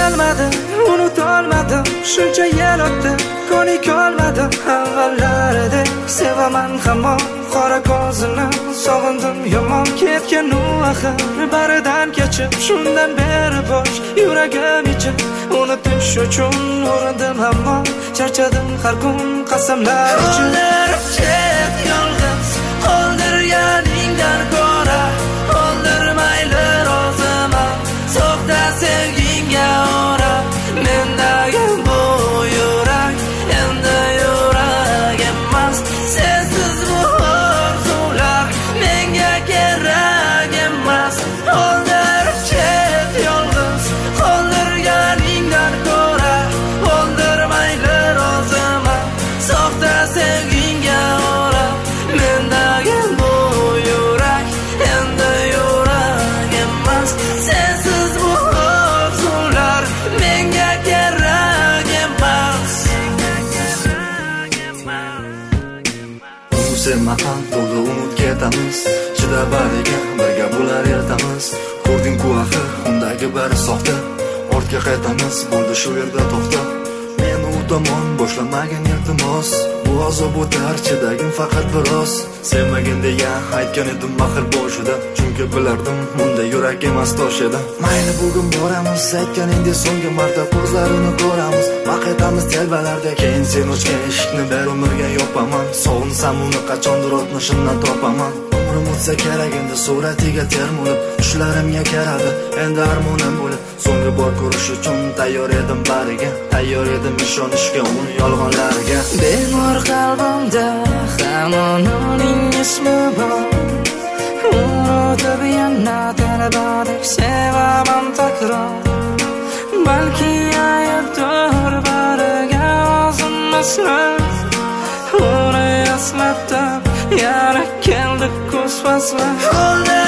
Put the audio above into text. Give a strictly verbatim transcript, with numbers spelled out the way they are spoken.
kelmadi, unutolmadim. Shuncha yil o'tdi, ko'nikolmadim. Avvallaridek sevaman hamon. Qora ko'zini sog'indim yomon. Ketgan u axir baridan kechib, shundan beri bosh yuragim ichib. Unutish uchun urindim ammo charchadim har kun qasamlar uchun. Qoldirib ket yolg'iz, qoldirganingdan ko'ra qoldirmayli roziman. So'xta sevgingga ora mendagi bu yurak endi yurak emas. Sensiz bu orzular menga kerak emas. Qoldirib ket yolg'iz, qoldirganingdan ko'ra qoldirmayli roziman. So'xta sevgingga ora mendagi bu yurak endi yurak emas. Sensiz bu orzular menga kerak emas. Sevmagan to'g'ri unut ketamiz. Chida bariga birga bo'lar ertamiz. Ko'rding-ku axir undagi bari soxta. Ortga qaytamiz, bo'ldi shu yerda to'xta. Men u tomon boshlamagin iltimos. Bu azob o'tar, chidagin faqat biroz. Sevmagin deya aytgan edim axir boshida. Chunki bilardim unda yurak emas tosh edi. Mayli bugun boramiz, aytganingdek so'nggi marta ko'zlarini ko'ramiz. Vaqtamiz telbalarda, keyin sen ochgan eshikni ber umrga yopaman. Sog'insam uni qachondir o'tmishimdan topaman. Umrim o'tsa kerak endi suratiga termulib, tushlarimga keladi endi armonim bo'lib. So'nggi bor ko'rish uchun tayyor edim bariga, tayyor edim ishonishga uni yolg'onlarga. Bemor qalbimda hamon uning ismi bor. Unutib yana talabadek sevaman takror. Balki aybdor bariga o'zim masraf. Uni eslatib yana keldi ko'z fasli.